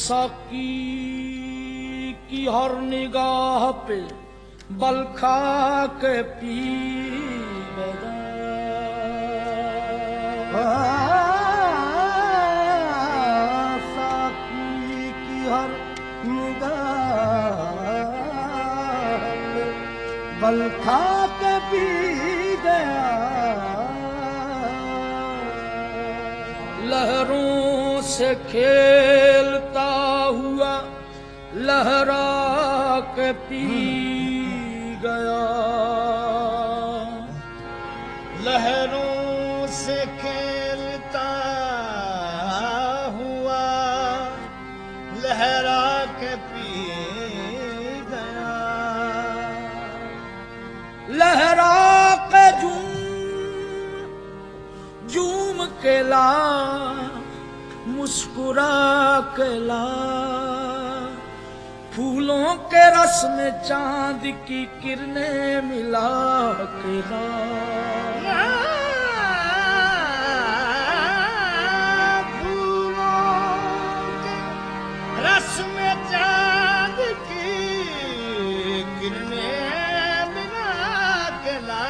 साकी की हर निगाह पे बल खा के पी गया। साकी की हर निगाह पे बल खा के पी गया। लहरों से खेलता हुआ लहरा के पी गया। लहरों से खेलता हुआ लहरा के पी गया। लहरा के झूम के ला, मुस्कुरा के ला, फूलों के रस में चांद की किरणें मिला के ला। फूलों के रस में चांद की किरणें मिला के ला।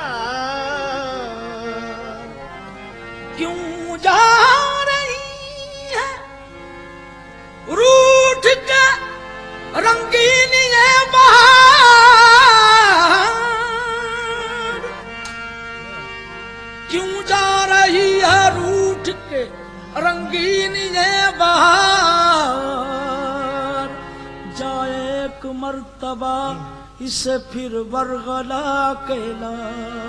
क्यों जा रही है रूठ के रंगीन ये बहार। क्यों जा रही है रूठ के रंगीन ये बहार। जाए एक मर्तबा इसे फिर बरगला के ला।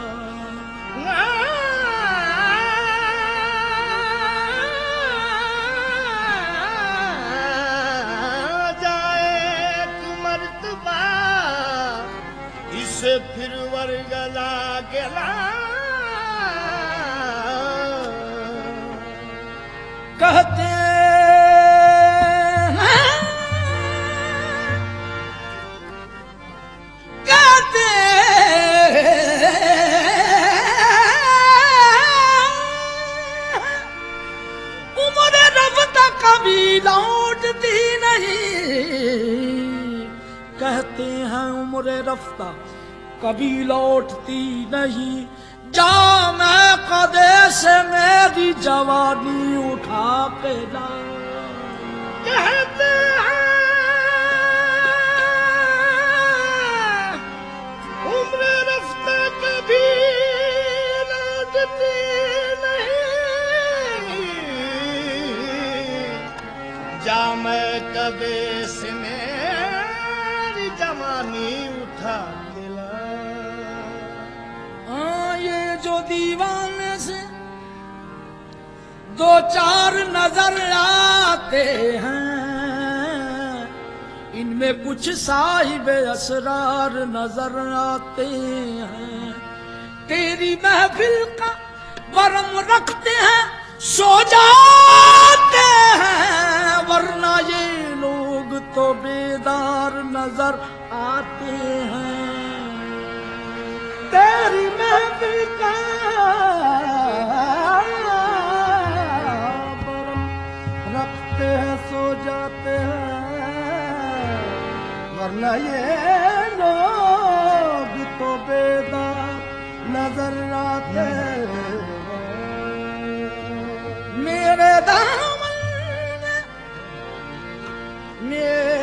से फिर वरगला गला। कहते हैं कहते उम्र रफ्ता कभी लौटती नहीं। कहते हैं उम्र रफ्ता कभी लौटती नहीं। जाम कदे से मेरी जवानी उठा के ला। कहते हैं उम्र रफ्ता कभी लौटती नहीं। जाम कदे से मेरी जवानी उठा के ला। ये जो दीवाने से दो चार नजर आते हैं, इनमें कुछ साहिब असरार नजर आते हैं। तेरी महफिल का वरम रखते हैं, सो जाते हैं, वरना ये लोग तो बेदार नजर आते हैं। तेरी महफिल का बरम रखते हैं, सो जाते हैं, वरना ये लोग तो बेदार नजर आते हैं। मेरे दामन मेरे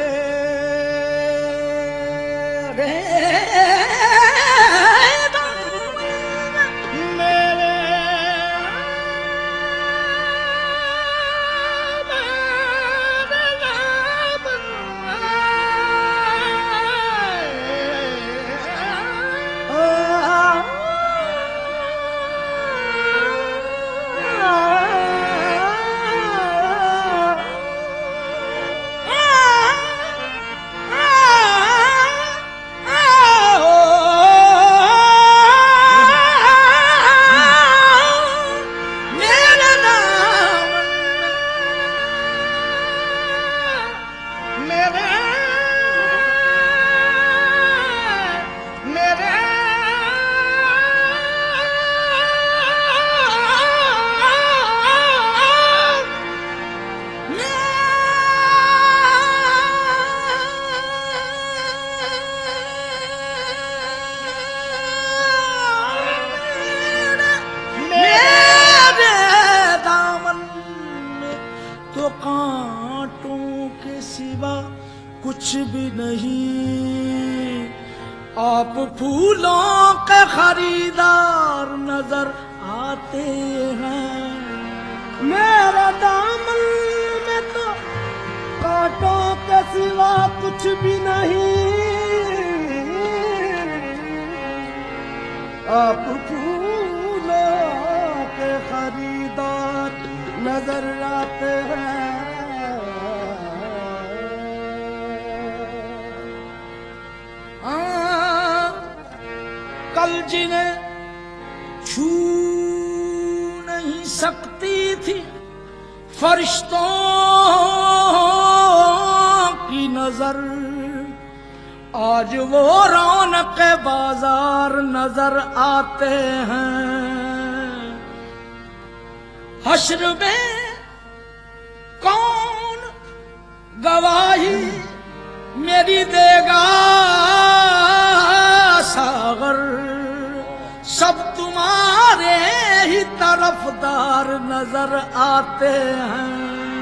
भी नहीं। आप फूलों के खरीदार नजर आते हैं। मेरा दामन में तो कांटों के सिवा कुछ भी नहीं। आप फूलों के खरीदार नजर आते हैं। कल जिन्हें छू नहीं सकती थी फरिश्तों की नजर, आज वो रौनक बाजार नजर आते हैं। हश्र में कौन गवाही मेरी देगा सागर, सब तुम्हारे ही तरफदार नजर आते हैं।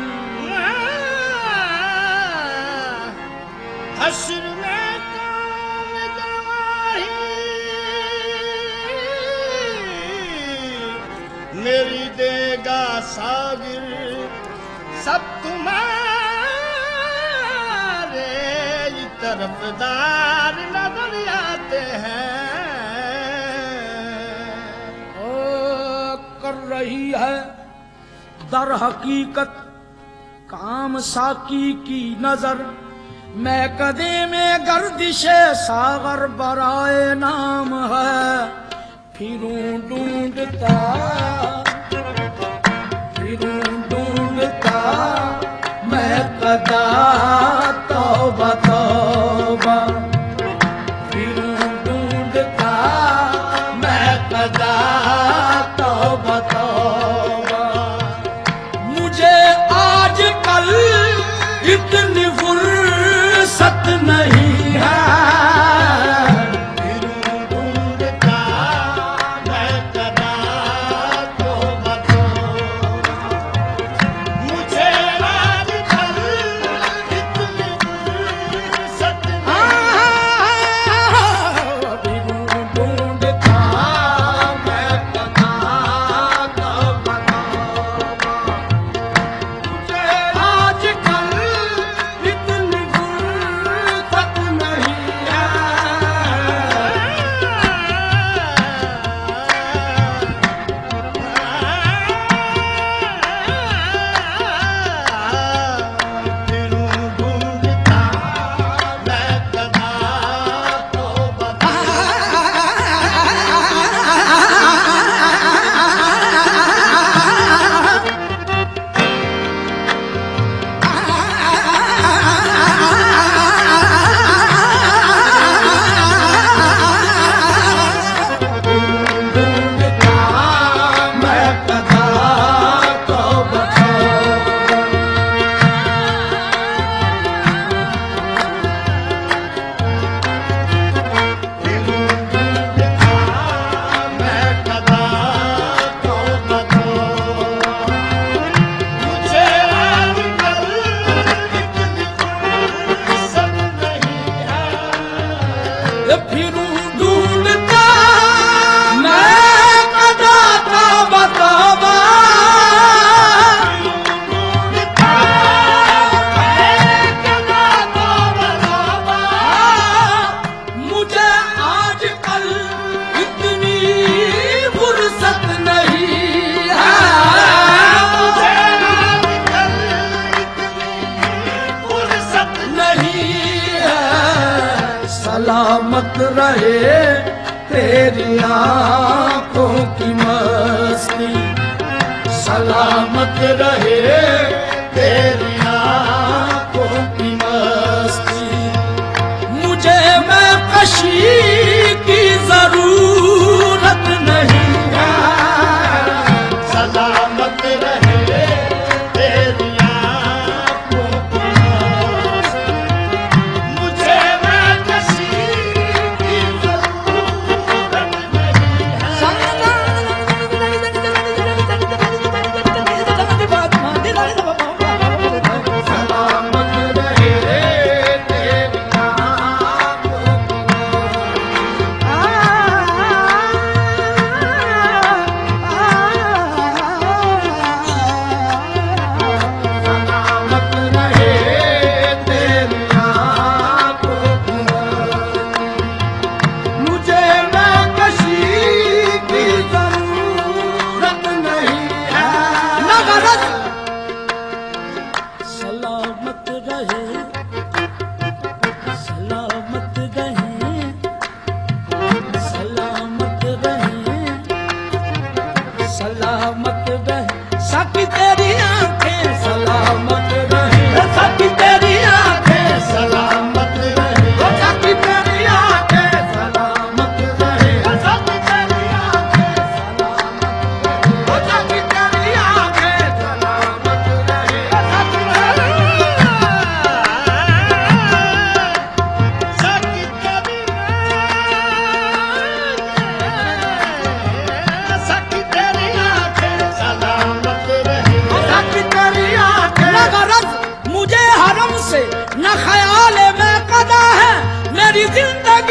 हश्र में कौन गवाही मेरी देगा सागिर, सब तुम्हारे ही तरफदार नजर आते हैं। कर रही है दर हकीकत काम साकी की नजर, मैं कदे में गर्दिशे सागर बराए नाम है। फिरूं ढूंढता मैं कदा तौबा तौबा, फिरूं ढूंढता मैं कदा तौबा तौबा। मुझे आजकल इतनी फुर्सत नहीं है। सलामत रहे तेरी आंखों की मस्ती, सलामत रहे तेरी आंखों की मस्ती। मुझे मैं कशी की जरूरत नहीं है। सलामत रहे तेरी आंखों की मस्ती, मुझे मैं किसी की जरूरत नहीं है।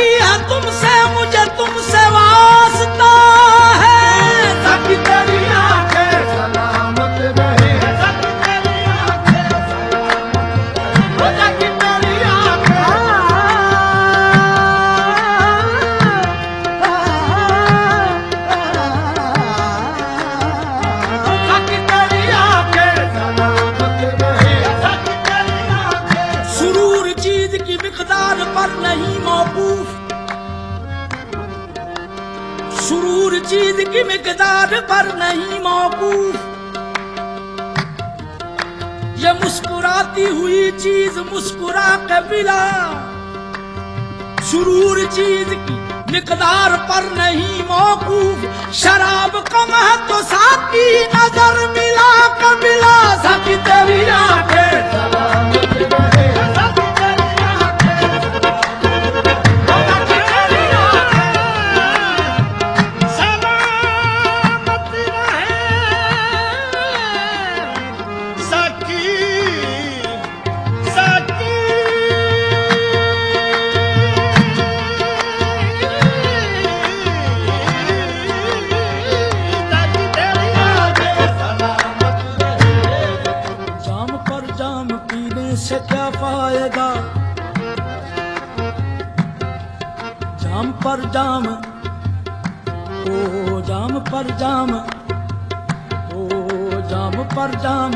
सकी है तुमसे, मुझे तुमसे वास्ता है। सखी तेरी आंखें सलामत रहे, सखी तेरी आंखें सलामत रहे, सखी तेरी आंखें, सखी तेरी आंखें सलामत रहे, सखी तेरी आंखें। सुरूर चीज की मिकदार पर नहीं मौकूफ, सुरूर चीज की मिकदार पर नहीं मौकूफ। ये मुस्कुराती हुई चीज मुस्कुरा के मिला, सुरूर चीज की मिकदार पर नहीं मौकूफ। शराब कम है तो साकी नजर मिला के मिला। सखी तेरी आंखें सलामत रहे, सखी तेरी आंखें सलामत रहे, सखी तेरी आंखें सलामत रहे, सखी सखी सखी तेरी आंखें सलामत रहे। जाम पर जाम पीने से क्या फायदा, जाम पर जाम, ओ जाम पर जाम, ओ जाम पर जाम,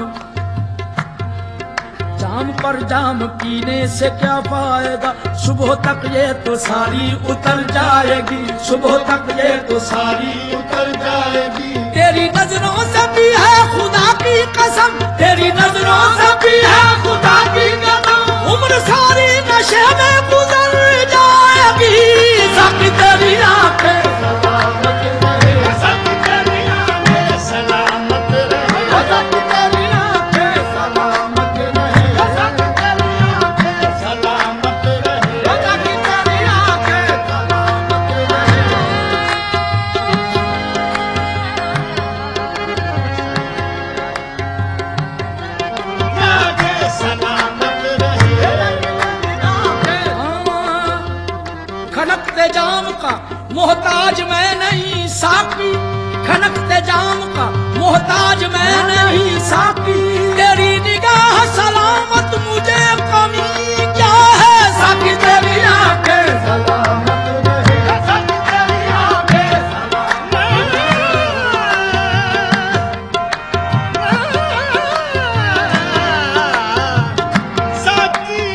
जाम पर जाम पीने से क्या फायदा। सुबह तक ये तो सारी उतर जाएगी, सुबह तक ये तो सारी उतर जाएगी। तेरी नजरों से भी है खुदा की कसम, तेरी नजरों से भी है खुदा की कसम। उम्र सारी नशे में गुजर जाएगी। सखी तेरी आंखें सलामत रहे, सखी तेरी आंखें सलामत रहे, सखी तेरी आंखें सलामत रहे, सखी तेरी आंखें सलामत रहे, सखी तेरी आंखें सलामत रहे। आंखें सलामत रहे, आंखें खनकते जाम का मोहताज मैं नहीं साकी, खनकते जाम का मोहताज मैं नहीं साकी। तेरी निगाह सलामत मुझे कमी क्या है। साकी तेरी आंखें सलामत रहे, सखी तेरी आंखें सलामत सखी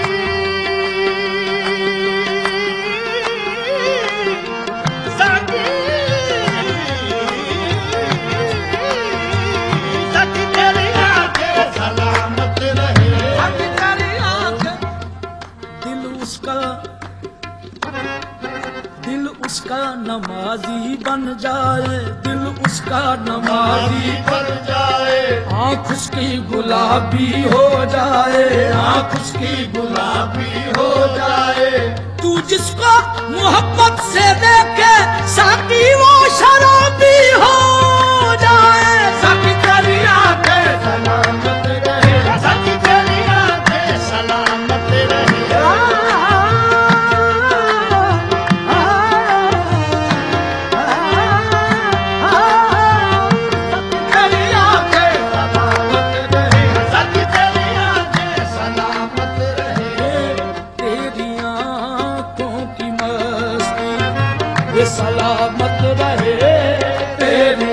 सखी सखी तेरी आंखें सलामत रहे, सखी तेरी आंखें। दिल उसका नमाजी बन जाए, दिल उसका नमाजी बन जाए, आँख उसकी गुलाबी हो जाए, आँख उसकी गुलाबी हो जाए। तू जिसको मोहब्बत से देखे साकी वो शराबी हो जाए। सखी तेरी आंखें सलामत रहे, सखी तेरी आंखें सलामत रहे, तेरी आंखें सलामत रहे, सखी तेरी आंखें सलामत रहे। तेरी आँखों की मस्ती ये सलामत रहे, तेरी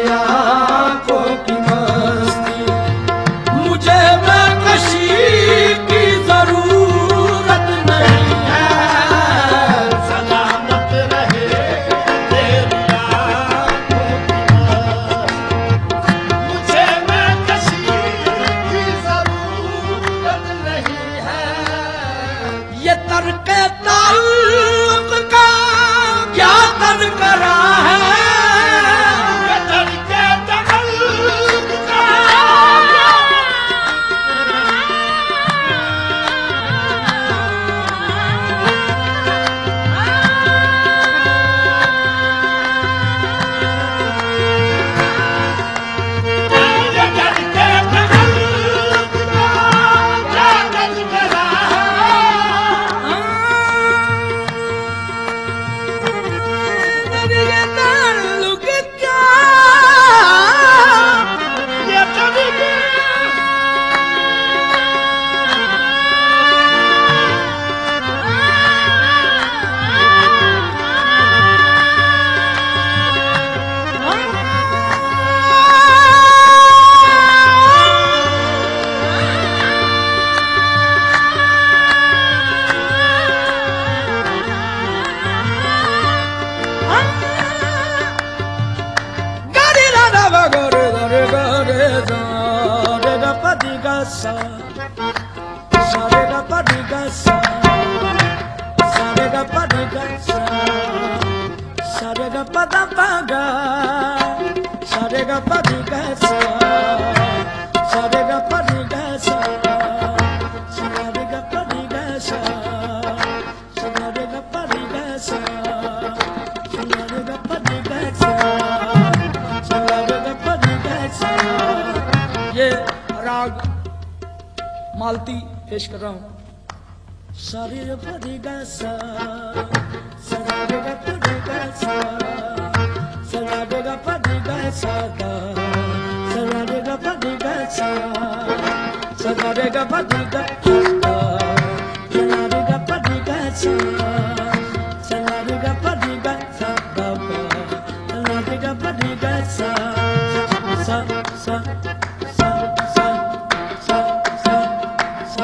सा सा रे गा पा रे गा सा सा रे गा पा रे गा सा सा रे गा पा दा पा गा सा रे गा पा रे गा सा सा रे गा पा रे गा सा सा रे गा पा रे गा सा सा रे गा पा रे गा सा सा रे गा पा रे गा सा सा रे गा पा रे गा सा। ये राग मालती पेश कर रहा हूं। सा रे गा पा रे गा सा सा रे गा पा रे गा सा सा रे गा पा रे गा सा सा रे गा पा रे गा सा सा रे गा पा रे गा सा सा रे गा पा रे गा सा सा रे गा पा रे गा सा सा रे गा पा रे गा सा सा सा सा सा सा सा सा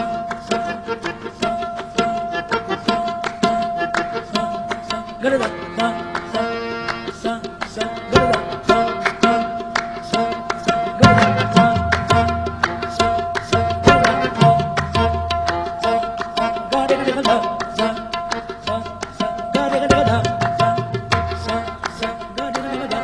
गरदा सा सा सा सा गरदा सा सा सा गरदा सा सा सा गरदा सा गारे गरदा सा सा सा गारे गरदा सा सा सा गारे गरदा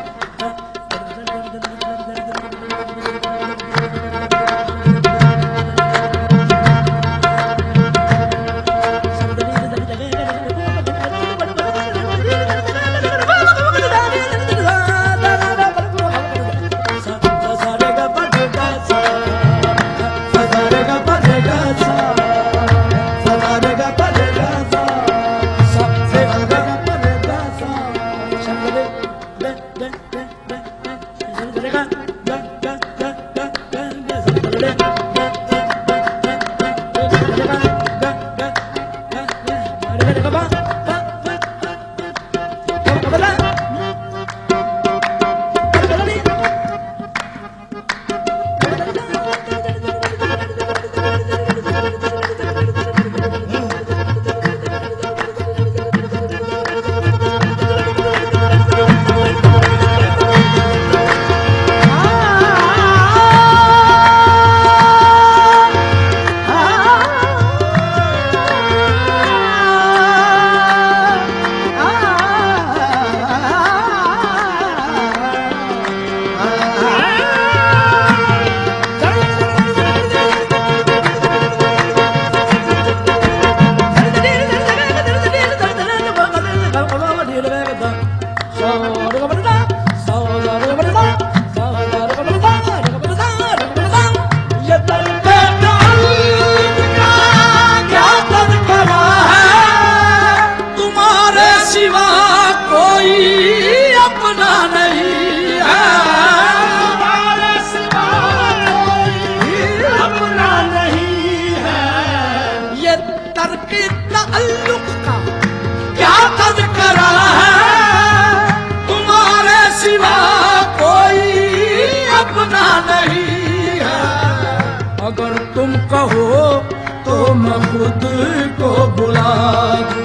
खुद को बुला दूं,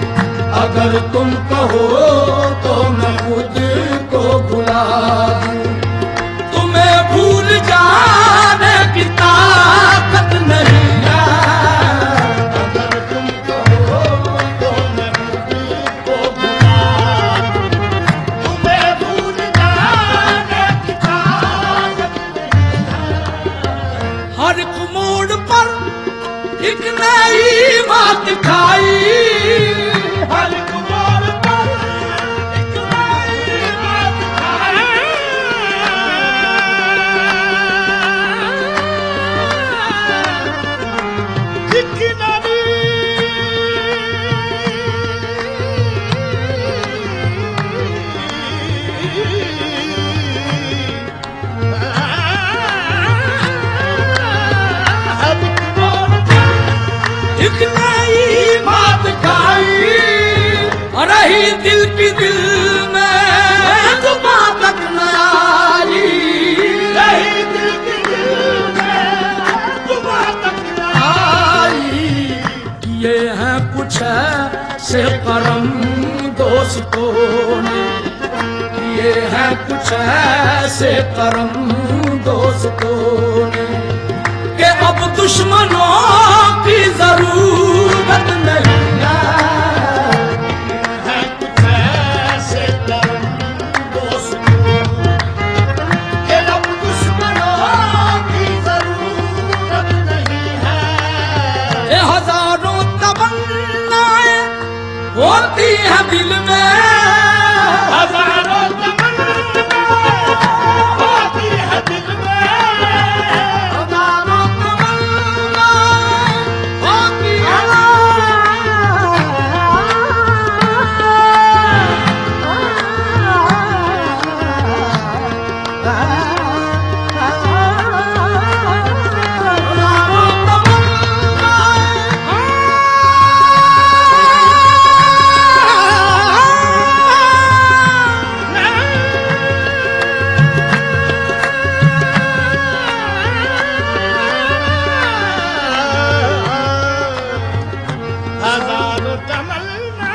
अगर तुम कहो तो मैं खुद को बुला दूं। तुम्हें भूल जाने की ताकत नहीं है, अगर तुम कहो तो मैं खुद को बुला दूं। तुम्हें भूल जाने की ताकत नहीं है। हर एक मोड़ पर एक नई बात खाई, हर एक मोड़ पर एक नई बात खाई। एक नई एक नई बात खाई, रही दिल की दिल में जो बात तक न आई, रही दिल की दिल में जो बात तक न आई। किए हैं कुछ ऐसे करम दोस्तों ने, किए हैं कुछ ऐसे करम दोस्तों ने, कि अब दुश्मनों की जरूरत नहीं है कुछ ऐसे करम दोस्तों कि अब दुश्मनों की जरूरत नहीं है। ये हजारों तमन्नाएं होती है दिल में, हजारों तमन्नाएं होती है दिल में, हजारों तमन्नाएं होती है हजारों तमन्ना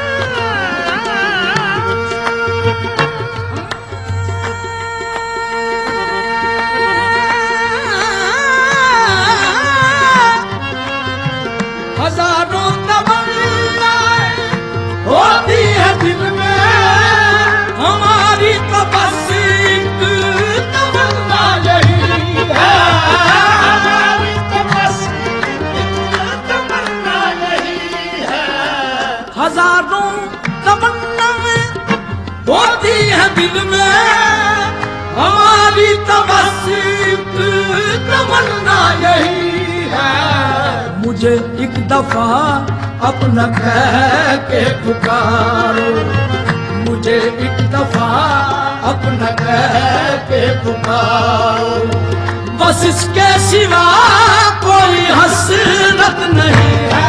हजारों तमन्नाएं होती है दिल में, हमारी तो बस एक तमन्ना यही है, हमारी तो बस तमन्ना यही है। हजारों तमन्नाएं होती है दिल में, हमारी तो बस एक तमन्ना यही है। मुझे एक दफा अपना कह के पुकारो, मुझे एक दफा अपना कह के पुकारो, बस इसके सिवा कोई हसरत नहीं है।